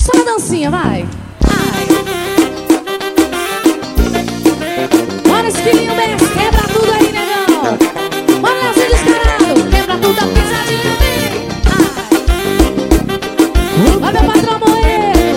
Só uma dancinha, vai. Ai. Bora, esquilinho mestre, quebra tudo aí, negão. Bora, Leozinho descarado, quebra tudo a pisadinha, vem. Ai. Vai, meu patrão Moedo.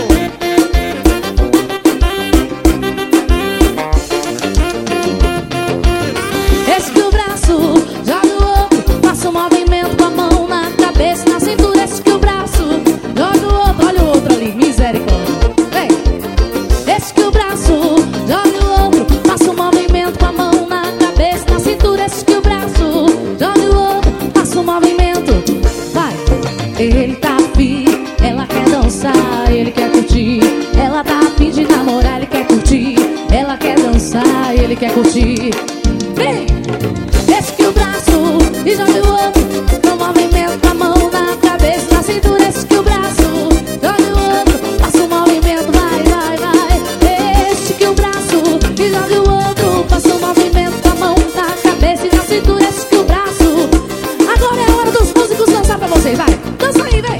Esque o braço, joga o outro, faça um movimento com a mão na cabeça, na cintura. Esque o braço, joga o outro, olha o outro ali, misericórdia. Vem. Esque o braço, joga o outro, faça um movimento com a mão na cabeça, na cintura. Esque o braço, joga o outro, faça um movimento. Vai. Ele tá afim, ela quer dançar, ele quer curtir. Ela tá afim de namorar, ele quer curtir. Ela quer dançar, ele quer curtir. Vem! Esque o braço e joga o outro, no movimento com a mão na cabeça, na cintura. Esque o braço, joga o outro, faça um movimento, vai, vai, vai. Esque o braço e joga o outro, faça um movimento com a mão na cabeça e na cintura. Esque o braço. Agora é a hora dos músicos dançar pra vocês, vai. Dança aí, vem.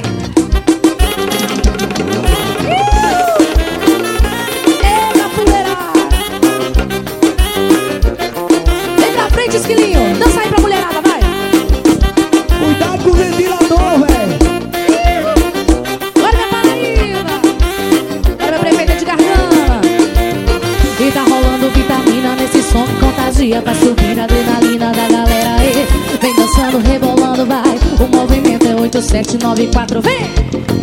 Eita, fuleirada. Vem pra frente, esquilinho. Dança aí pra mulherada, vai. Cuidado com o ventilador, velho. Bora, minha Paraíba. Bora, meu prefeito de Gargana. E tá rolando vitamina nesse som que contagia. Vai subir a adrenalina da galera aí. Vem dançando, rebolando, vai. O movimento é 8794, vem.